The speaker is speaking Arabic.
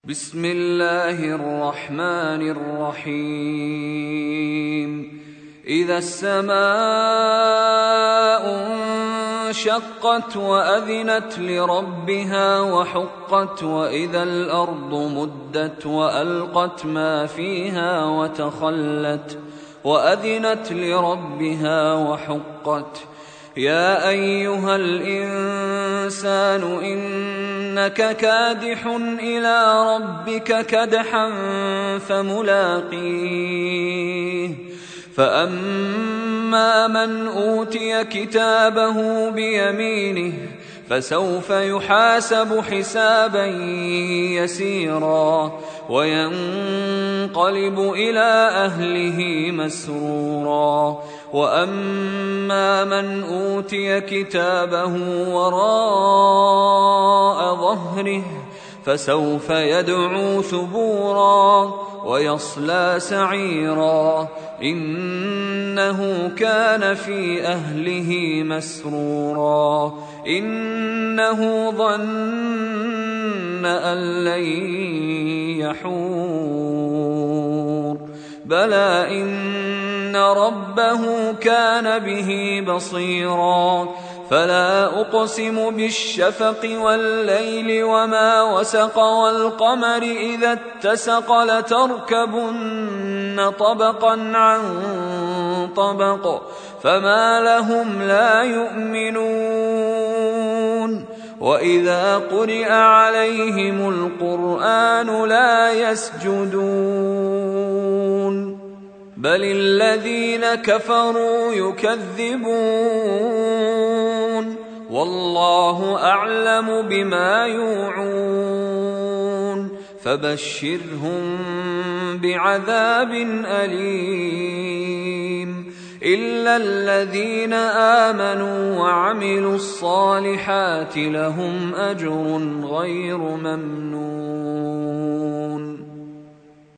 بسم الله الرحمن الرحيم. إذا السماء انشقت وأذنت لربها وحقت، وإذا الأرض مدت وألقت ما فيها وتخلت وأذنت لربها وحقت. يا أيها الإنسان إنك كادح إلى ربك كدحا فملاقيه. فأما من أوتي كتابه بيمينه فسوف يحاسب حسابا يسيرا وينقلب إلى أهله مسرورا. وأما من أوتي كتابه وراء ظهره فسوف يدعو ثبورا ويصلى سعيرا إنه كان في أهله مسرورا. إنه ظن أن لن يحور، بلى إن ربه كان به بصيرا. فلا أقسم بالشفق والليل وما وسق والقمر إذا اتسق لتركبن طبقا عن طبق فما لهم لا يؤمنون. وإذا قرئ عليهم القرآن لا يسجدون بل الذين كفروا يكذبون والله أعلم بما يوعون. فبشرهم بعذاب أليم إلا الذين آمنوا وعملوا الصالحات لهم أجر غير ممنون.